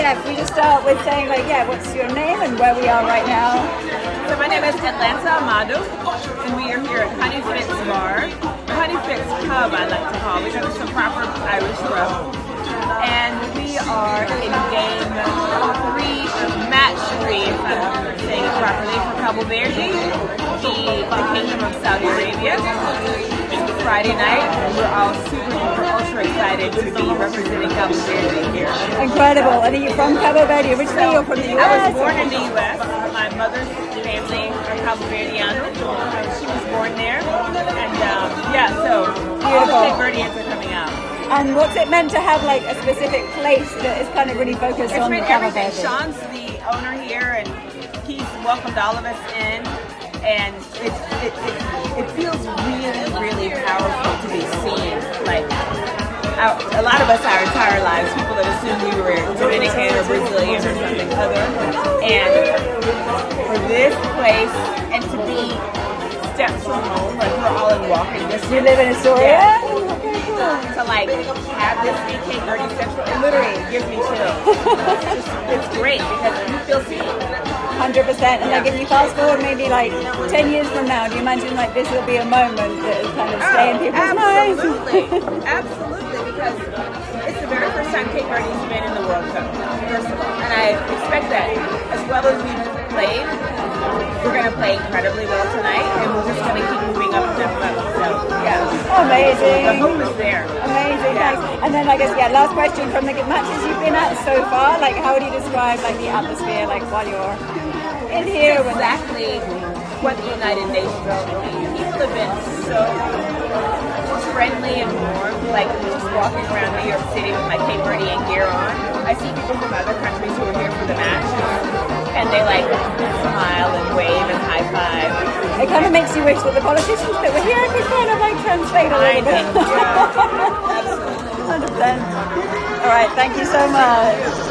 if we just start with saying, like, yeah, what's your name and where we are right now? So my name is Atlanta Amado, and we are here at Honey Fitz Bar. Honey Fitz Pub, I like to call it, because it's a proper Irish rub. And we are in game 3, match 3, if I'm saying it properly, for Cabo Verde, the Kingdom of Saudi Arabia. It's Friday night, and we're all super ultra excited to be representing Cabo Verde here. Incredible. And are you from Cabo Verde? Originally, you're from the US? I was born in the US. My mother's family are Cabo Verdeano. She was born there. And so all the Cape Verdeans are coming out. And what's it meant to have, like, a specific place that is kind of really focused on Cabo Verde? Sean's the owner here, and he's welcomed all of us in. And it feels really, really powerful to be seen. Like, a lot of us our entire lives, people that assumed we were Dominican or Brazilian or something other. And for this place, and to be steps from home, like we're all in walking distance. You live in Astoria? Yeah. To like have this be Cape Verde Central, it literally gives me chills. It's great because you feel seen. 100%. And like, if you fast forward maybe like 10 years from now, do you imagine like this will be a moment that will kind of stay in people's minds? Absolutely, because it's the very first time Cape Verde's been in the World Cup, first of all. And I expect that as well as we've played, we're going to play incredibly well tonight, and we're just going to keep moving up and up and up. So, yeah. Amazing. The hope is there. Amazing, thanks. And then I guess, last question from the matches you've been at so far, like how would you describe like the atmosphere, like while you're in here? Exactly what the United Nations mean. People have been so friendly and warm, like just walking around New York City with my Cape Verdean gear on. I see people from other countries who are here for the match, and they like smile and wave and high five. It kind of makes you wish that the politicians that were here could kind of like translate a little bit. Yeah, absolutely. 100%. All right, thank you so much.